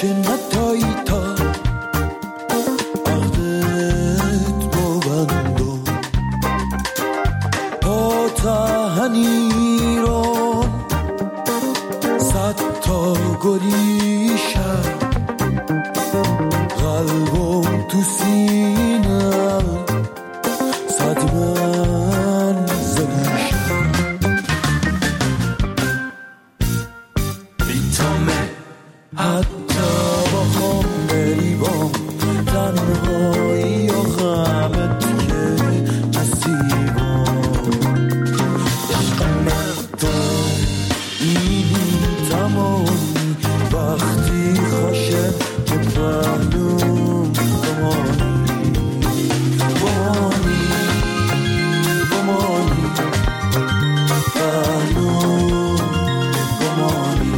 چه نتایی تا عقدت ببندم پا تهنی رو صد تا گلی شد قلبم تو سینم صد من زلیشم بیتامه حتی با خم بری بام تنهایی و غمت که نصیبم عشقم ندار این تمامی وقتی خوشه که پهلوم بمانی بمانی بمانی پهلوم بمانی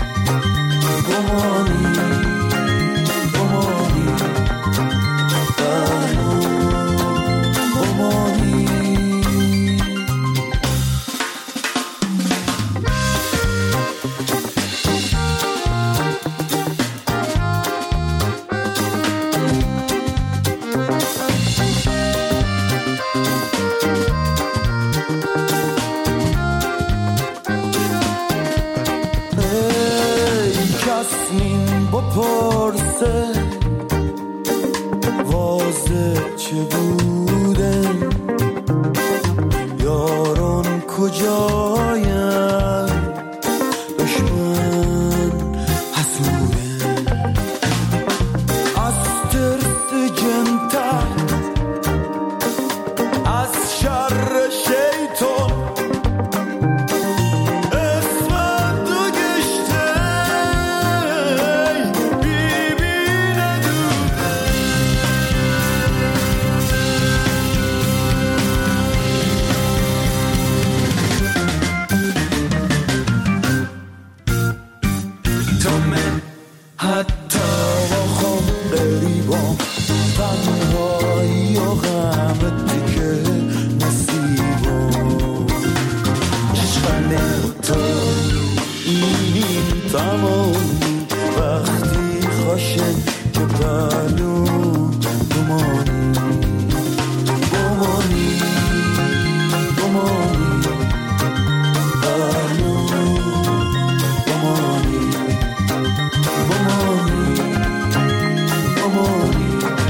بمانی بمانی پهلوم بمانی کسمین بپرسه وازه چه بودن یاران کجاین دشمن حسودن از ترس جنتر از شر شیطان حتی با خم قریبام تنهایی و غمت که نصیبم عشقم تو این تمامی وقتی خوشه که پهلوم بمانی بمانی بمانی پهلوم بمانی بمانی بمانی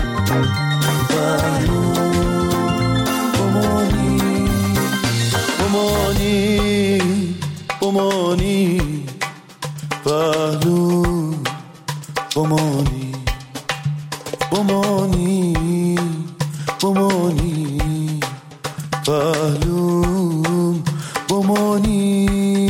پهلوم بمانی بمانی بمانی پهلوم بمانی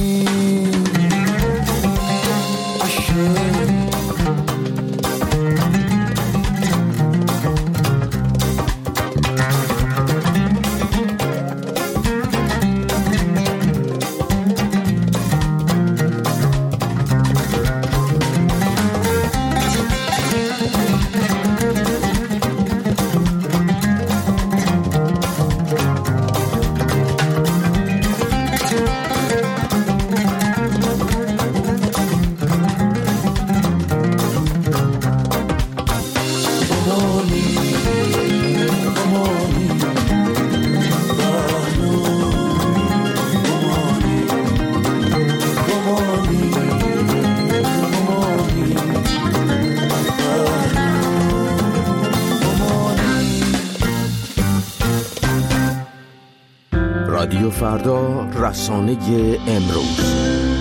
رادیو فردا، رسانه امروز.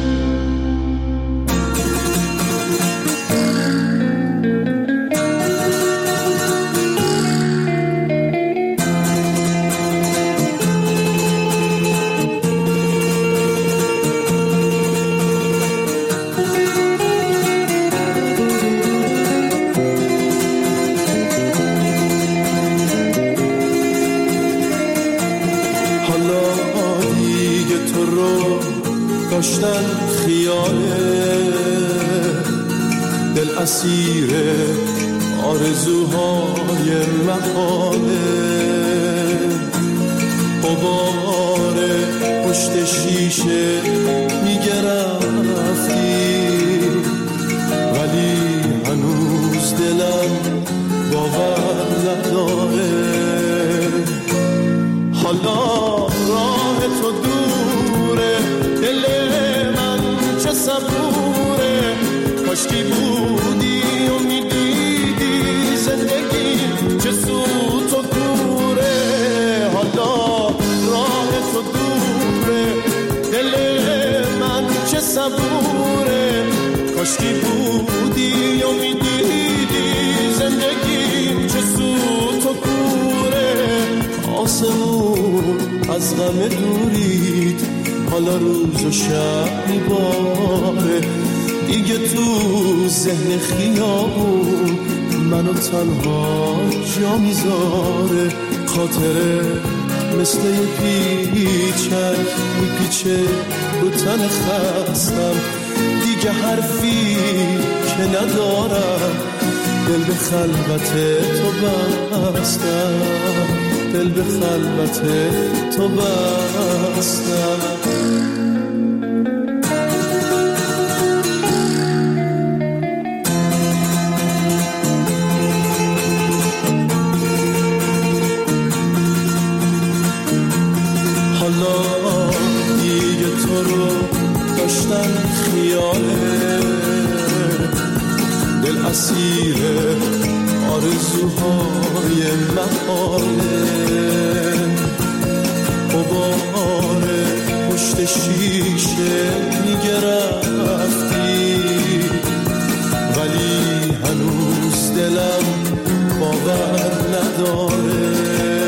داشتن خیاله دل اسیر آرزوهای محاله غبار پشت شیشه میگرفتی ولی کاشکی بودی و میدیدی زندگی چه سوت و کوره. آسمون از غم دورید، حالا روز و شب میباره. دیگه تو ذهن خیابون منو تنها جا میذاره. خاطره مثل یه پیچک میپیچه رو تن خستم. دیگه حرفی که ندارم، دل به خلوت تو بستم. دل به خلوت تو بستم. دل اسیر آرزوهای محاله. غبار پشت شیشه میگرفتی، ولی هنوز دلم باور نداره.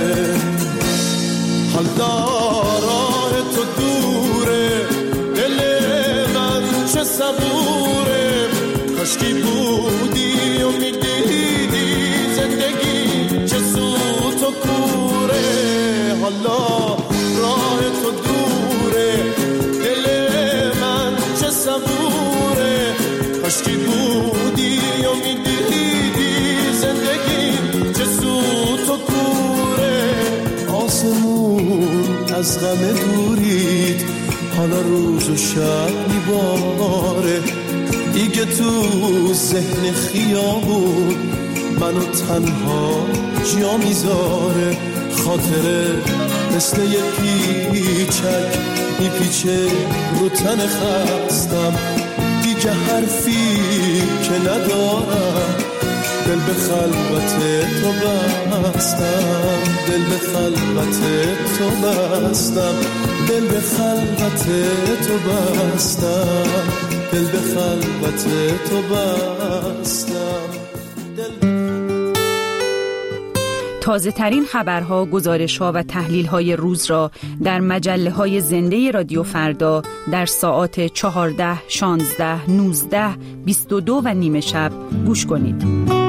حالا راه تو دوره، دل من چه صبوره. کاشکی بودی و میدیدی زندگی چه سوت و کوره. حالا راه تو دوره، دل من چه صبوره. کاشکی بودی و میدیدی زندگی چه سوت و کوره. آسمون از غم دورید، حالا روز و شب میباره. دیگه تو ذهن خیابون منو تنها جا میذاره. خاطره مثل یه پیچک میپیچه رو تن خستم. دیگه حرفی که ندارم، دل به خلوت تو بستم. دل به خلوت تو بستم. دل به خلوت تو بستم. دل به خلوت تو بستم. تازه ترین خبرها، گزارش‌ها و تحلیل‌های روز را در مجله‌های زنده رادیو فردا در ساعات 14, 16, 19, 22 و نیم شب گوش کنید.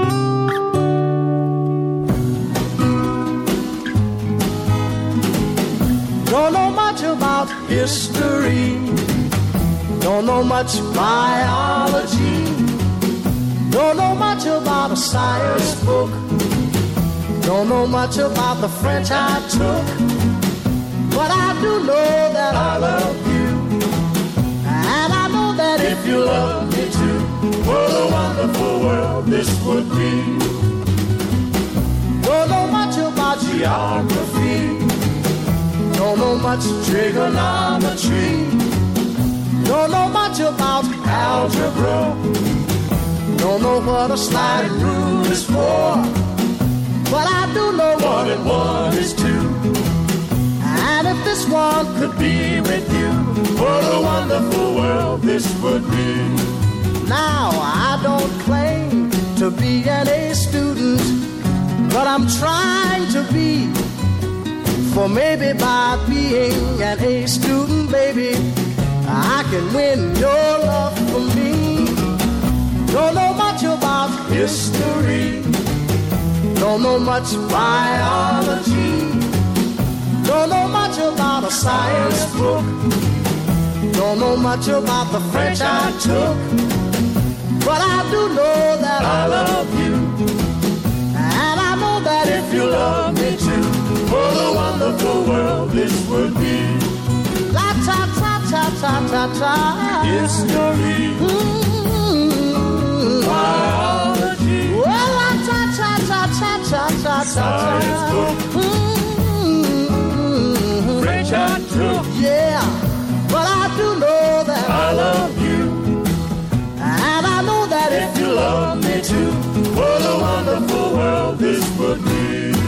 Don't know much about history, don't know much biology, don't know much about a science book, don't know much about the French I took, but I do know that I love you, and I know that if you love me too, what a wonderful world this would be. Don't know much about geography, don't know much trigonometry, don't know much about algebra, don't know what a sliding rule is for, but I do know 1 and 1 is 2. And if this one could be with you, what a wonderful world this would be. Now I don't claim to be an A student, but I'm trying to be. For maybe by being an A student, baby, I can win your love for me. Don't know much about history, don't know much biology, don't know much about a science book, don't know much about the French I took, but I do know that I love you, and I know that if you love me too, what a wonderful world this would be. La ta ta ta ta ta ta. History, biology, well la ta ta ta ta ta ta ta. Science book, French I took, yeah, but I do know that I love you, and I know that if you love me too, what a wonderful world this would be.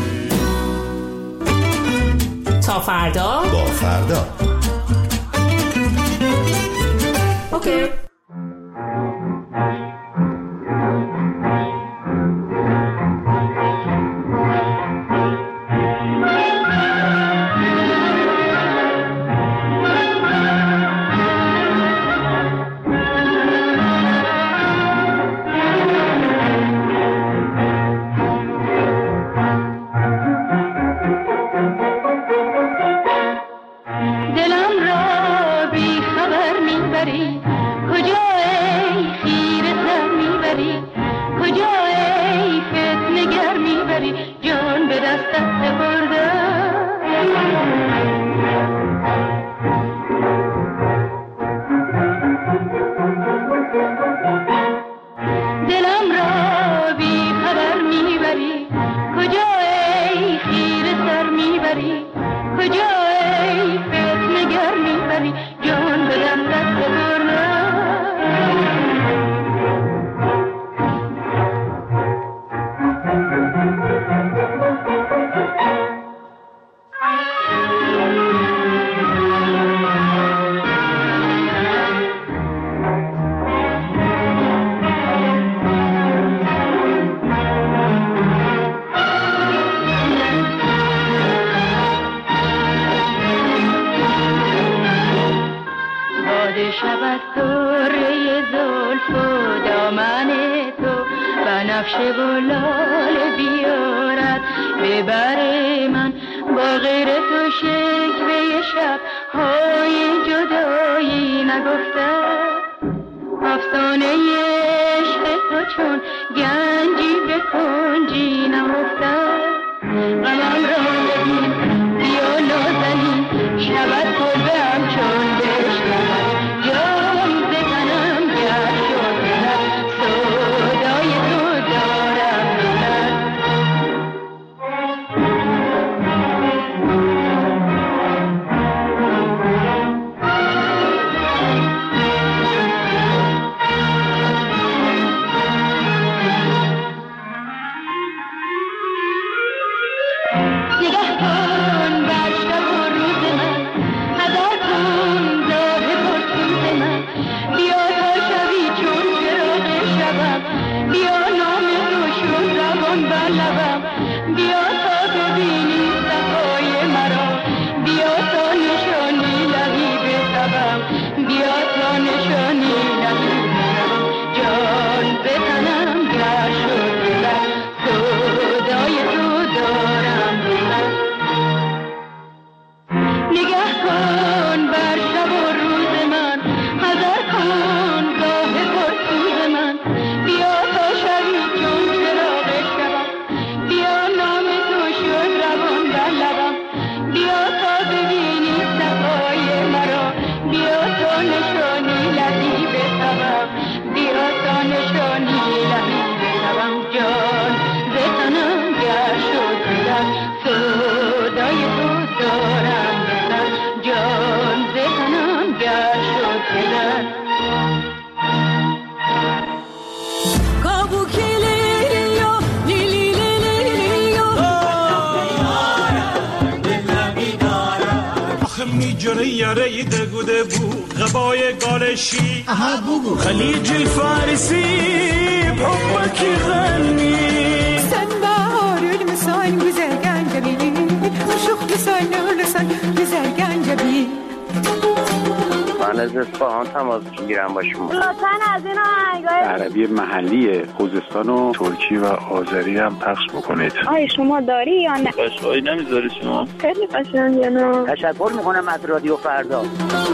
تا فردا با فردا. اوکی. بنفشه و لاله بیارد به بر من، با غیر تو شکوه شب های جدایی نگفتم. افسانه عشق تو چون گنجی به کنجی نهفتم. غمم را ببین بیا نازنین، شود کلبه هم چون بشنود جان ز تنم گر شد دلت، سودای تو دارم دلت. نگاه کن بر شب و روز من، حذر کن راه پرسوز من. بیا تا شبی چون چراغ شبم، بیا نام تو شد زبان بر لبم. بیا تا ببینی صفای مرا، بیا تا نشانی لبی بشبم. بیا تا نشانی لبی بشبم. جان به تنم گر شد دلت، سودای تو دارم دلت. نگاه کن بر شب و روز من، حذر کن گاه پرسوز من. بیا تا شبی چون چراغ شبم، بیا نام تو شد روان بر لبم. بیا تا ببینی صفای مرا، بیا تا نشانی لبی بشبم. بیا تا نشانی لبی بشبم. جان ز تنم گر شد دلت، سودای تو دارم دلت. جان ز تنم گر شد دلت. میجره یاره دگوده بو غبای گالشی خلیج الفارسی بحبك غني سنبار المسان وزرقان جبين وشوخ لسان ولسان وزرقان جبين. من از اصفهان تماس میگیرم با شما. لطفاً از این آهنگای عربی محلی خوزستان و ترکی و آذری هم پخش بکنید. آیا شما داری یا نه؟ قشنگی نمیذاری شما؟ خیلی قشنگه. نه تشکر میکنم از رادیو فردا.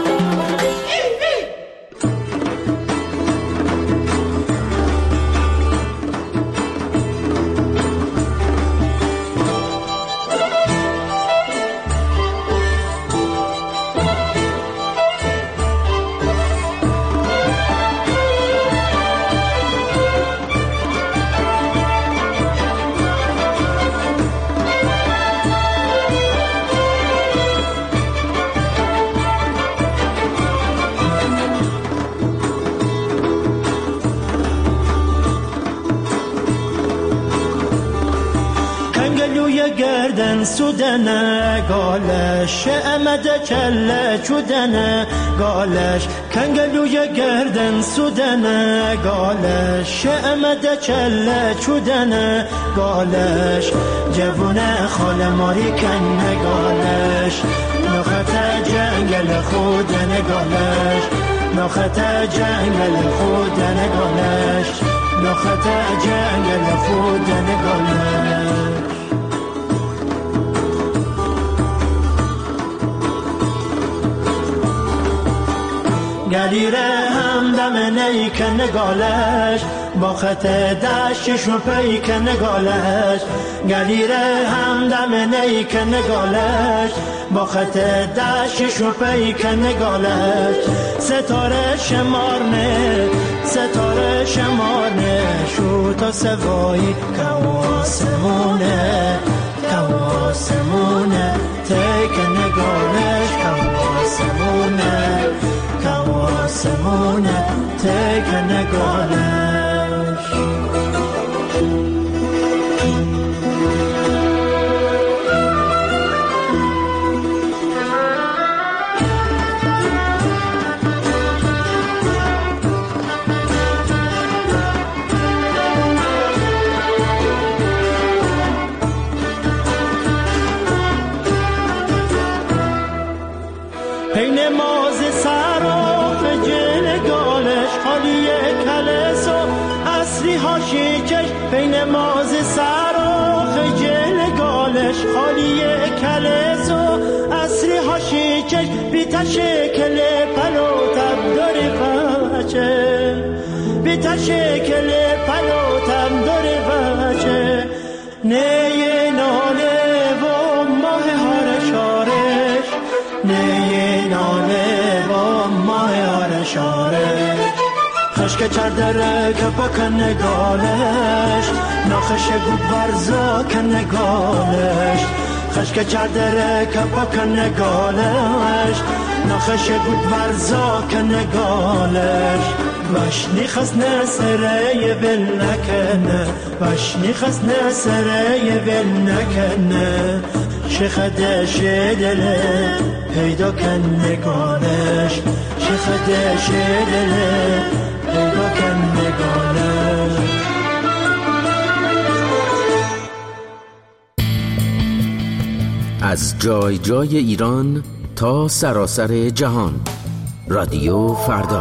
گردن سودنه گالش امده کله چودنه گالش کنگلوی گردن سودنه گالش امده کله چودنه گالش جوونه خال ماری کنه گالش نخت جنگل خودنه گالش نخت جنگل خودنه گالش نخت جنگل خودنه گالش گلیره همدم نیکن نگالش با خط دشتش و پیکن نگالش گلیره همدم نیکن نگالش با خط دشتش و پیکن نگالش ستاره شمارنه ستاره شمارنه شو تا سوایی کواسمونه کواسمونه تیکن نگالش کواسمونه کواسمونه تک نگالش پین ماز سراف جنگالش خالی کلس و اصلی هاشی چش بین ماز سر و خجل گالش خالی کلز و اصری هاشی چش بی تشکل پلوتم داری بچه بی تشکل پلوتم داری بچه نیه ناله و ماه هارشارش نیه ناله و ماه هارشارش خشک چردره که با کنگالش ناخش گود برزا کنگالش خشک چردره که با کنگالش ناخش گود برزا کنگالش وشنی خسنه سره ول نکنه وشنی خسنه سره ول نکنه شخدش دله پیدا کنگالش شخدش دله پیدا کنگالش از جای جای ایران تا سراسر جهان رادیو فردا.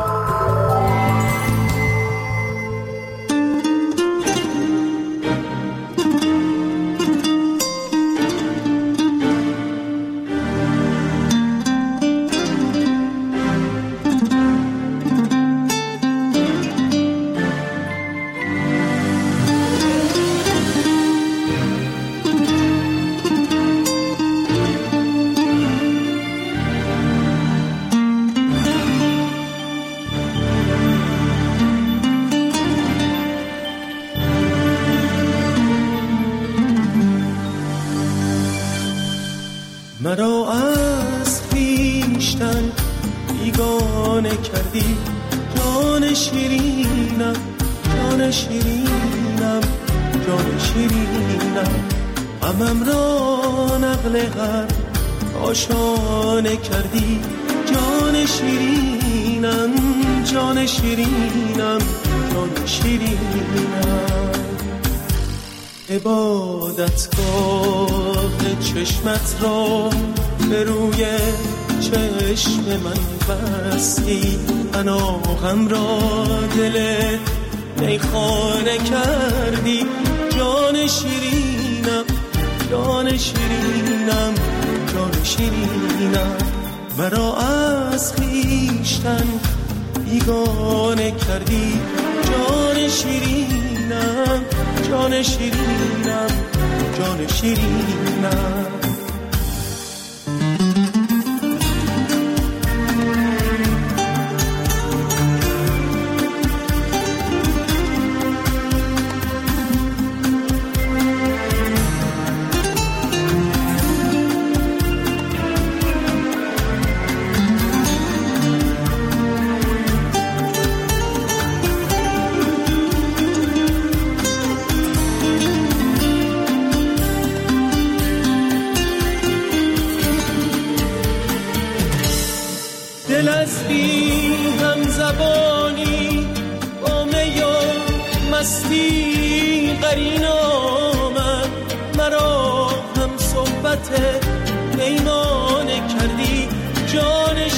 مرا از خویشتن بیگانه کردی جان شیرینم جان شیرینم جان شیرینم غمم را نقل هر آشانه کردی جان شیرینم جان شیرینم جان شیرینم عبادتگاه چشمت را به روی چشم من بستی پناهم را دل میخانه کردی جان شیرینم جان شیرینم جان شیرینم مرا از خویشتن بیگانه کردی جان شیرینم جان شیرینم جان شیرینم دل از بی هم زبانی با می و مستی قرین آمد مرا هم صحبت پیمانه کردی جان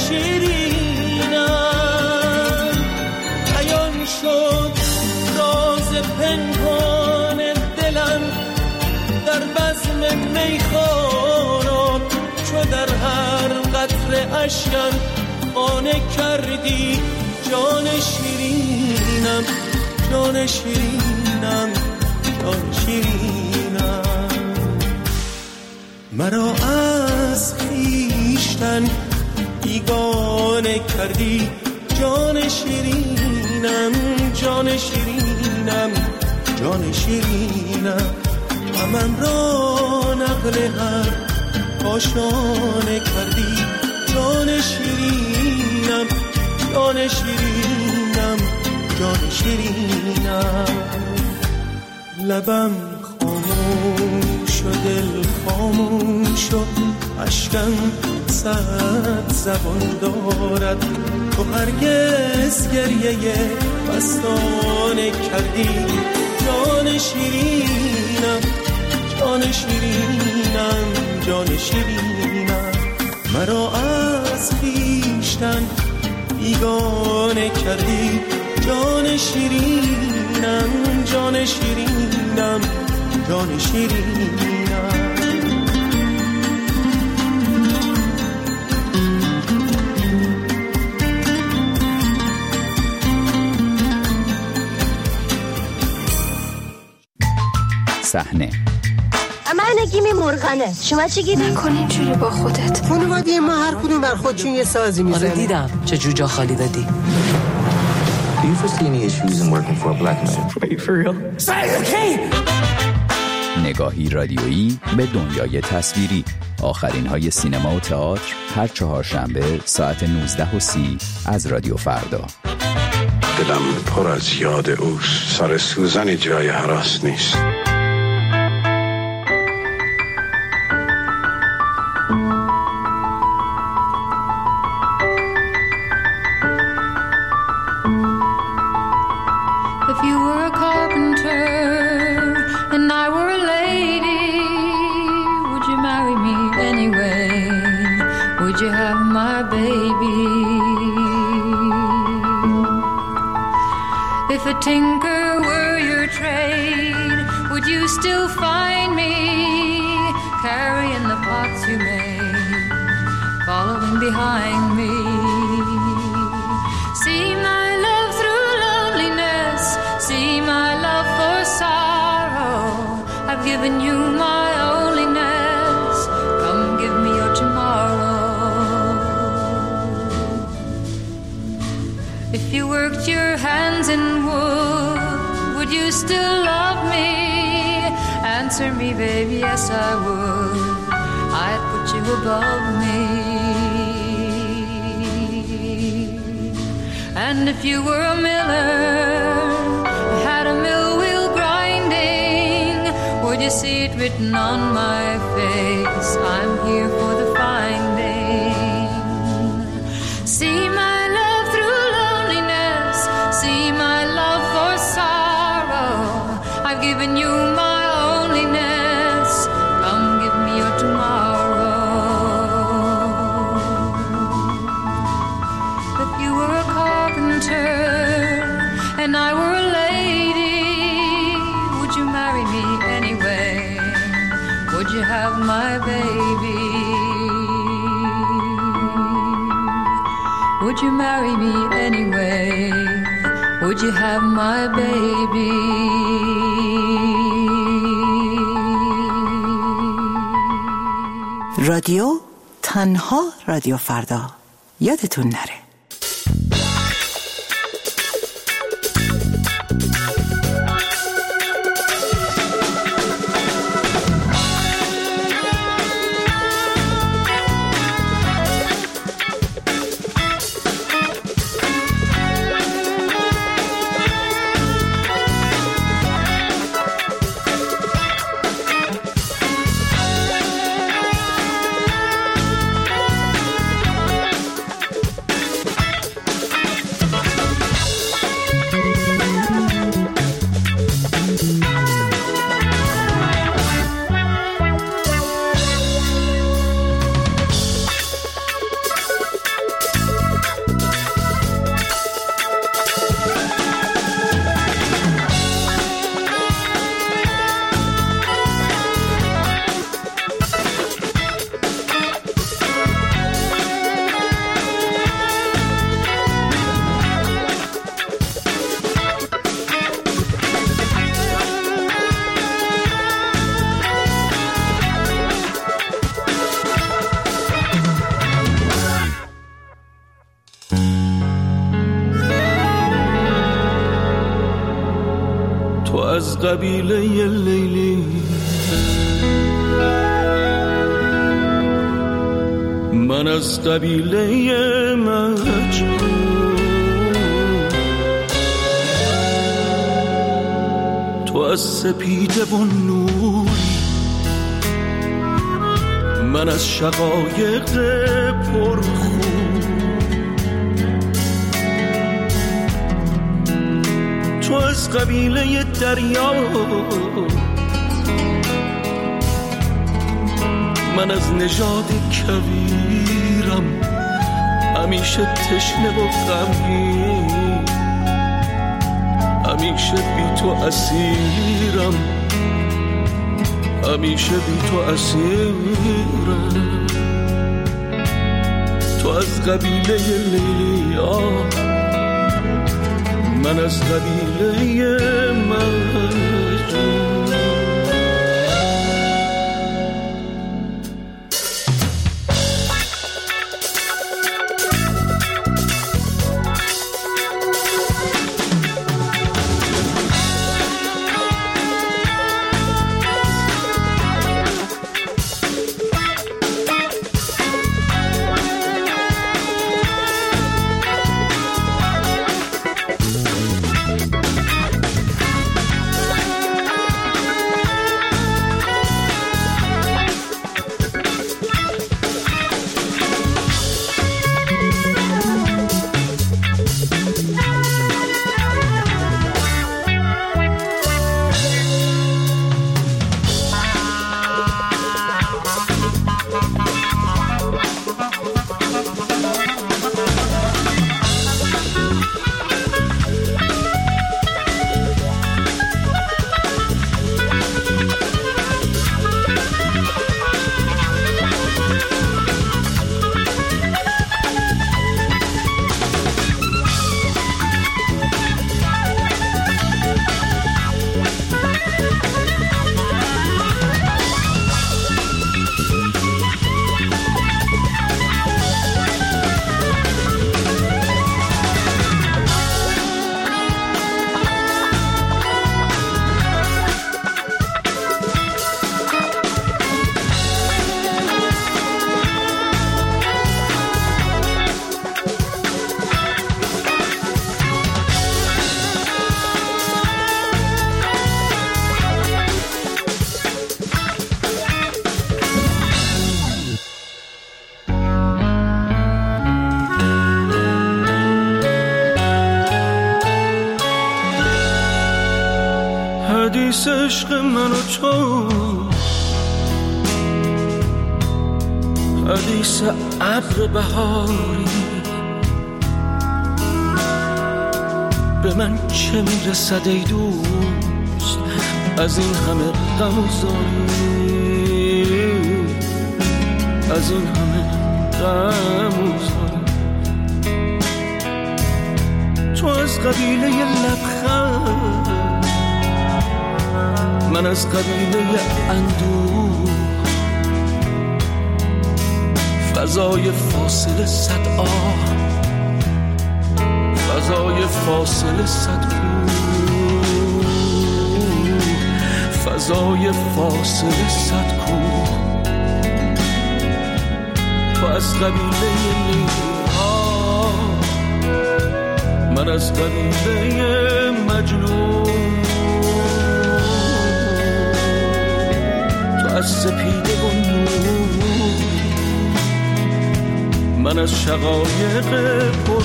شیرینم عیان شد راز پنهان دلم در بزم میخواران چو در هر قطره اشکم خانه کردی جان شیرینم جان شیرینم جان شیرینم مرا از خویشتن بیگانه کردی جان شیرینم جان شیرینم جان شیرینم غمم را نقل هر آشانه کردی جان شیرینم جان شیرینم جان شیرینم لبم خاموش و دل خاموش و اشکم صد زبان دارد تو هرگز گریه مستانه کردی جان شیرینم جان شیرینم جان شیرینم مرا از خویشتن بیگانه کردی جان شیرینم جان شیرینم شیرینم جان شیرینم. صحنه من گیمی مرغنه، شما چی گیمی؟ نکن اینجوری با خودت. خانواده ما هر کدوم بر خودشون یه سازی میزنه. آره دیدم چه جوجا خالی دادی. Do you foresee any issues in working for a black man? Wait, for real? نگاهی رادیویی به دنیای تصویری. آخرین های سینما و تئاتر هر چهارشنبه ساعت 19:30 از رادیو فردا. دلم پر از یاد اوست، سر سوزن جای هراس نیست. If you were a carpenter and I were a lady, would you marry me anyway? Would you have my baby? If a tinker were your trade, would you still find me carrying the pots you made, following behind me? See my love through loneliness, see my love for sorrow. I've given you my onlyness, come give me your tomorrow. If you worked your hands in wood, would you still love me? Answer me, baby, yes I would. I'd put you above me. And if you were a miller, had a mill wheel grinding, would you see it written on my face? I'm here for the finding. See my love through loneliness, see my love for sorrow. I've given you my onlyness, come give me your tomorrow. If you were a carpenter and I were a lady, would you marry me anyway? Would you have my baby? Would you marry me anyway? Would you have my baby? رادیو تنها رادیو فردا، یادتون نره. از قبیله لیلی من از قبیله مجنون تو از سپیده و نوری من از شقایق پرخون تو از قبیله دریا من از نژاد کویرم همیشه تشنه و غمگین همیشه بی تو اسیرم همیشه بی تو اسیرم، تو از قبیله لیلیا، من از قبیله مجنون. حدیث عشق من و تو، حدیث ابر بهاری، به من چه میرسد ای دوست از این همه غم و زاری، از این همه غم و زاری. تو از قبیله لبخند، من از قبیله اندوه، فضای فاصله صد آه، فضای فاصله صد کوه، فضای فاصله صد کوه. تو از قبیله لیلا، من از قبیله مجنون، از سپیده و نور، من از شقایق پر.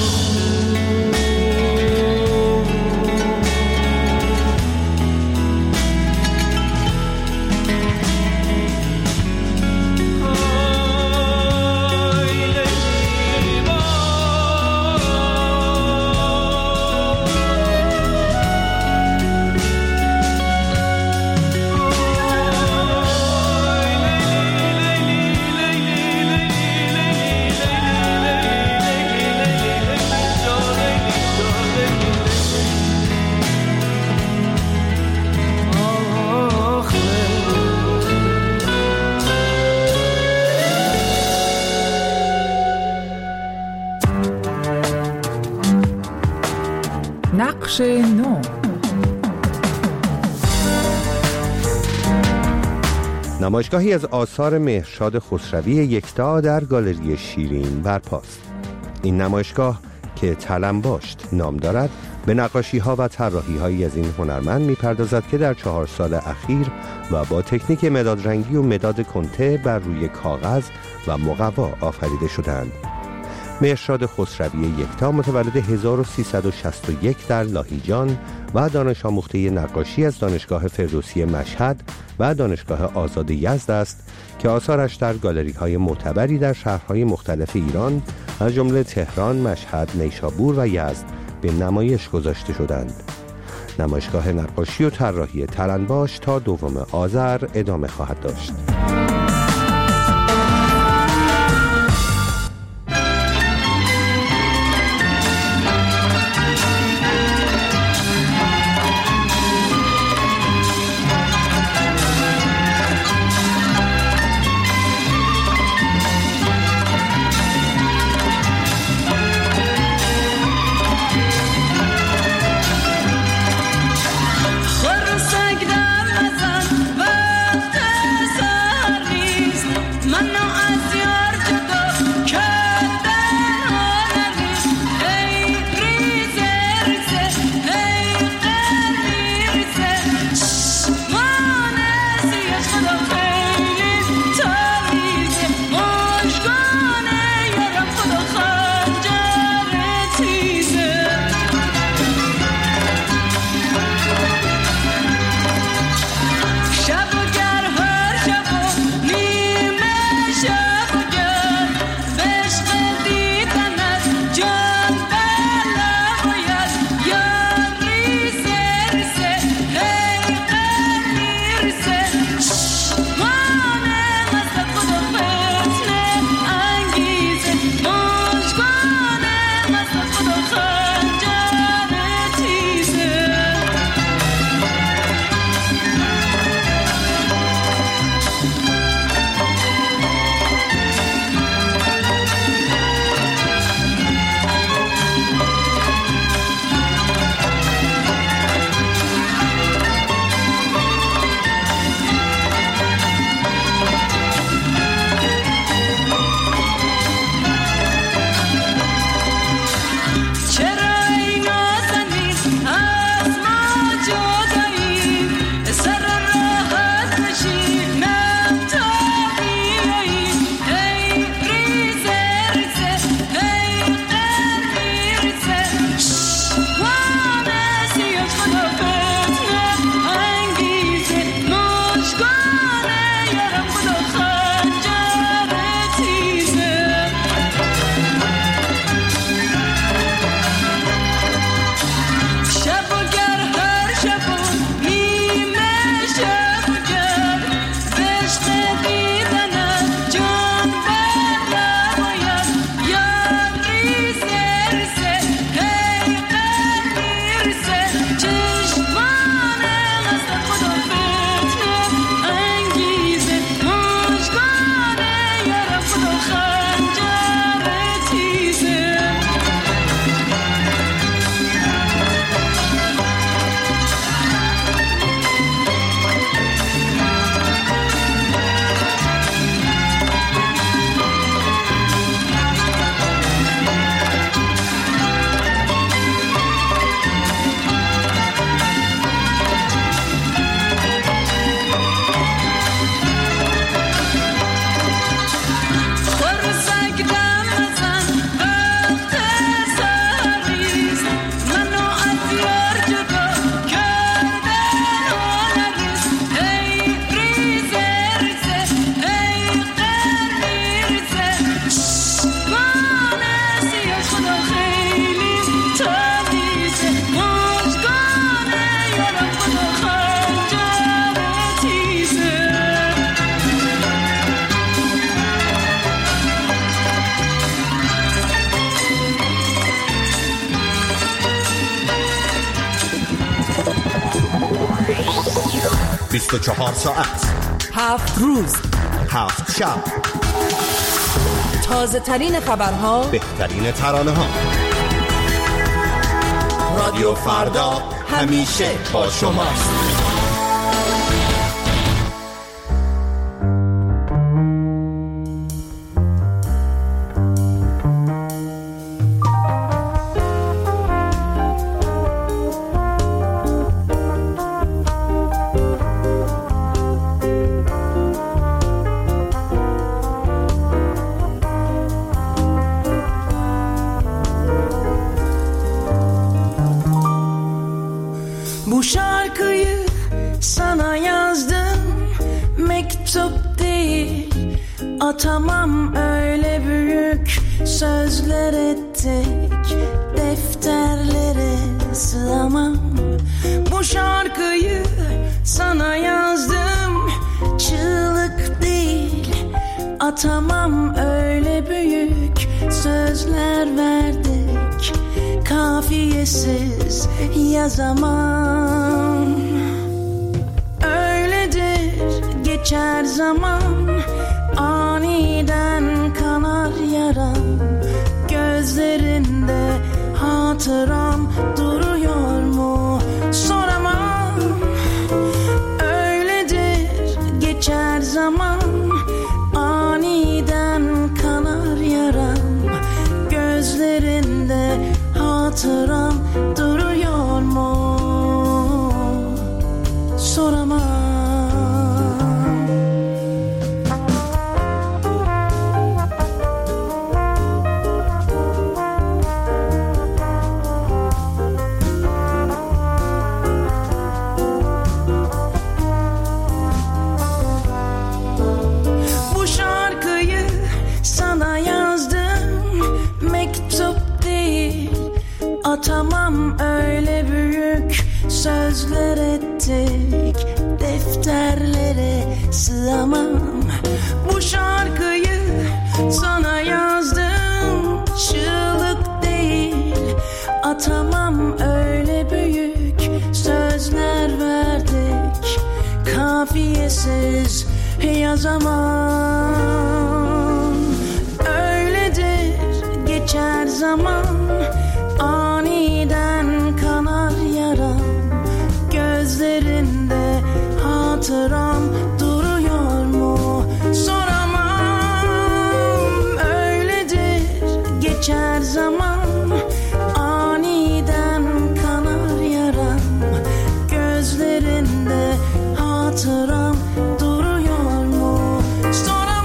نقش نو. نمایشگاهی از آثار مهرشاد خسروی یکتا در گالری شیرین برپاست. این نمایشگاه که تلمباشت نام دارد به نقاشی‌ها و طراحی‌هایی از این هنرمند می‌پردازد که در 4 سال اخیر و با تکنیک مداد رنگی و مداد کنته بر روی کاغذ و مقوا آفریده شدند. مهرشاد خسروی یکتا متولد 1361 در لاهیجان و دانش آموخته نقاشی از دانشگاه فردوسی مشهد و دانشگاه آزاد یزد است که آثارش در گالری‌های معتبری در شهرهای مختلف ایران از جمله تهران، مشهد، نیشابور و یزد به نمایش گذاشته شدند. نمایشگاه نقاشی و طراحی تلنباش تا 2 آذر ادامه خواهد داشت. ساعت 7 روز 7 شب تازه ترین خبرها، بهترین ترانه ها. رادیو فردا همیشه با شماست. Bu şarkıyı sana yazdım, mektup değil. Atamam öyle büyük sözler ettik, defterlere sığamam. Bu şarkıyı sana yazdım, çığlık değil. Atamam öyle büyük sözler verdik, kafiyesiz yazamam. Öyledir geçer zaman, aniden kanar yaram. Gözlerinde hatıram duruyor mu soramam. Öyledir geçer zaman, aniden kanar yaram. Gözlerinde hatıram duruyor mu soramam. Atamam öyle büyük sözler ettik, defterlere sığamam. Bu şarkıyı sana yazdım, çığlık değil. Atamam öyle büyük sözler verdik, kafiyesiz yazamam. Öyledir geçer zaman, aniden kanar yaram. Gözlerinde hatıram duruyor mu soramam. Öyledir geçer zaman, aniden kanar yaram. Gözlerinde hatıram duruyor mu soramam.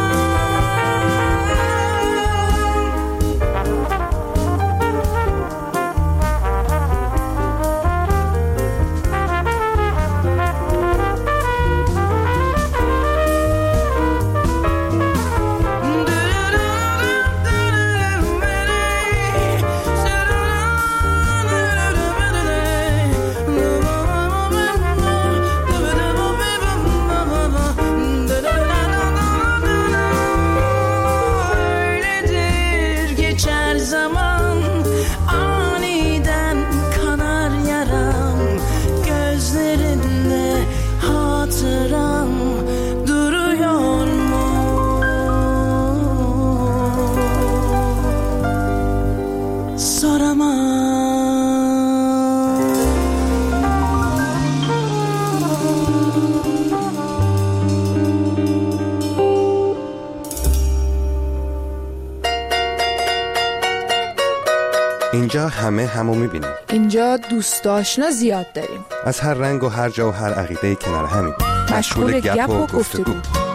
اینجا همه همو میبینیم. اینجا دوست آشنا زیاد داریم. از هر رنگ و هر جا و هر عقیده کنار همیم. مشغول گپ و گفتگو.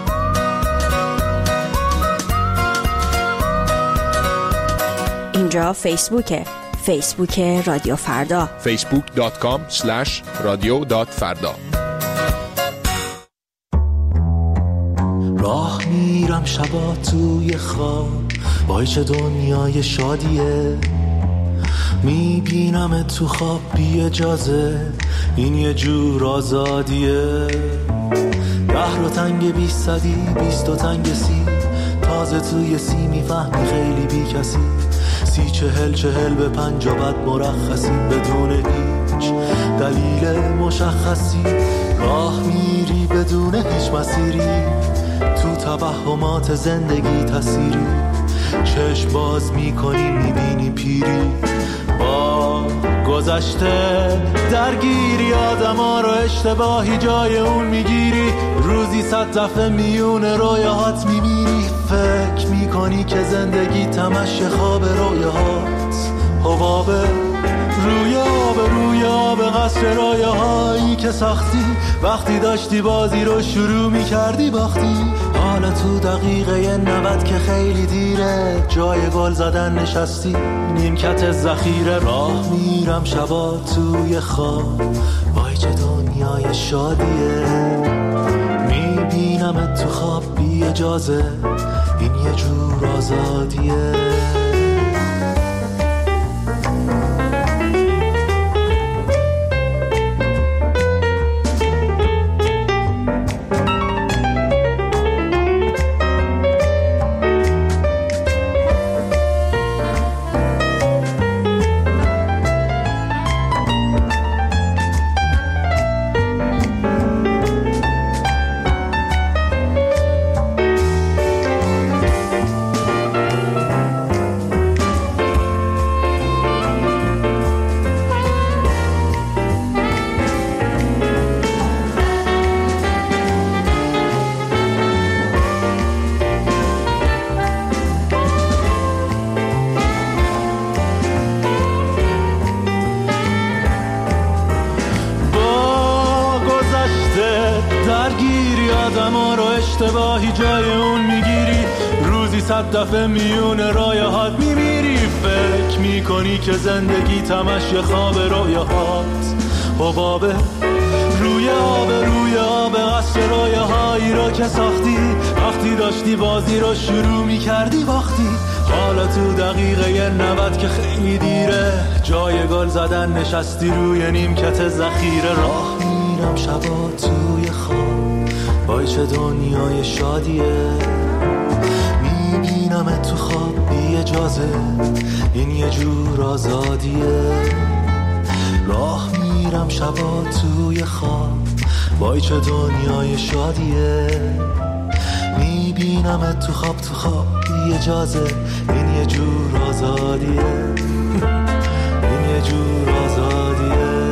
اینجا فیسبوکه. فیسبوک رادیو فردا. facebook.com/radio.farda. راه میرم شبا توی خواب، وای چه دنیای شادیه. میبینم تو خواب بی اجازه، این یه جور آزادیه. 10 رو تنگ 20 صدی 20 و تنگ 30، تازه توی 30 میفهمی خیلی بی کسی. 30 40 40 به 50 بعد مرخصی، بدون هیچ دلیل مشخصی. راه میری بدون هیچ مسیری، تو توهمات زندگی تسیری. چشم باز میکنی میبینی پیری، با گذشته درگیری. آدما رو اشتباهی جای اون میگیری، روزی 100 دفعه میون رویاهات میمیری. فکر میکنی که زندگی تمش خواب رویاهات، حباب روی آب قصر رویاهایی که ساختی. وقتی داشتی بازی رو شروع میکردی باختی. حالا تو دقیقه 90 که خیلی دیره، جای گل زدن نشستی نیمکت ذخیره. راه میرم شبا توی خواب، وای چه دنیای شادیه. میبینم تو خواب بی اجازه، این یه جور آزادیه. آدما رو اشتباهی جای اون میگیری، روزی 100 دفعه میون رایهات میمیری. فکر میکنی که زندگی تمش یه خواب رویاهات، حبابه روی آب قصر رویه هایی رو که ساختی، وقتی داشتی بازی رو شروع میکردی باختی. حالا تو دقیقه 90 که خیلی دیره، جای گل زدن نشستی روی نیمکت ذخیره. راه میرم شبا توی خواب، وای چه دنیای شادیه، میبینم تو خواب بی اجازه، این یه جور آزادیه. راه میرم شبا توی خواب، وای چه دنیای شادیه، میبینم تو خواب بی اجازه، این یه جور آزادیه، این یه جور آزادیه.